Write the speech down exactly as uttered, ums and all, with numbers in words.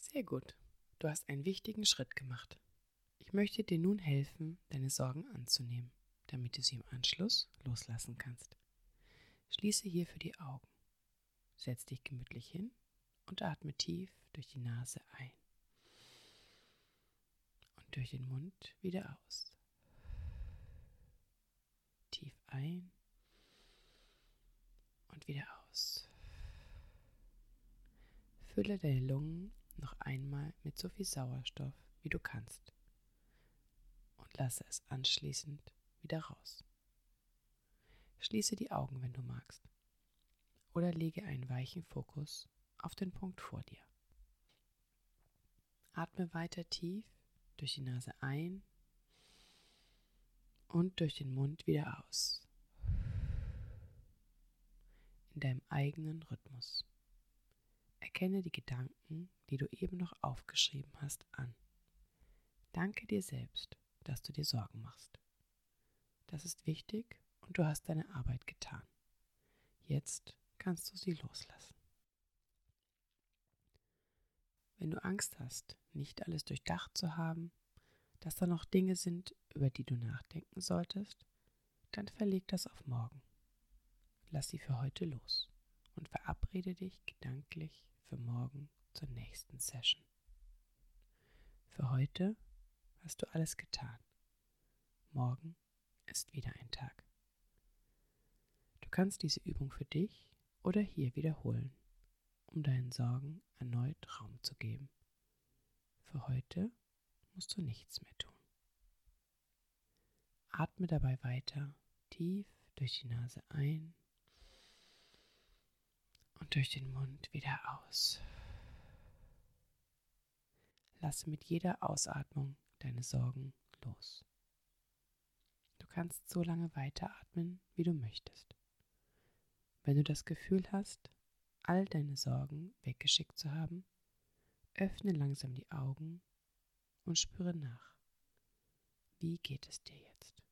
Sehr gut. Du hast einen wichtigen Schritt gemacht. Ich möchte dir nun helfen, deine Sorgen anzunehmen, damit du sie im Anschluss loslassen kannst. Schließe hierfür die Augen. Setz dich gemütlich hin und atme tief durch die Nase ein und durch den Mund wieder aus. Tief ein und wieder aus. Fülle deine Lungen noch einmal mit so viel Sauerstoff, wie du kannst, und lasse es anschließend wieder raus. Schließe die Augen, wenn du magst, oder lege einen weichen Fokus auf den Punkt vor dir. Atme weiter tief durch die Nase ein und durch den Mund wieder aus. In deinem eigenen Rhythmus. Erkenne die Gedanken, die du eben noch aufgeschrieben hast, an. Danke dir selbst, dass du dir Sorgen machst. Das ist wichtig und du hast deine Arbeit getan. Jetzt kannst du sie loslassen. Wenn du Angst hast, nicht alles durchdacht zu haben, dass da noch Dinge sind, über die du nachdenken solltest, dann verleg das auf morgen. Lass sie für heute los und verabrede dich gedanklich für morgen zur nächsten Session. Für heute hast du alles getan. Morgen ist wieder ein Tag. Du kannst diese Übung für dich oder hier wiederholen, um deinen Sorgen erneut Raum zu geben. Für heute musst du nichts mehr tun. Atme dabei weiter tief durch die Nase ein und durch den Mund wieder aus. Lasse mit jeder Ausatmung deine Sorgen los. Du kannst so lange weiteratmen, wie du möchtest. Wenn du das Gefühl hast, all deine Sorgen weggeschickt zu haben, öffne langsam die Augen und spüre nach. Wie geht es dir jetzt?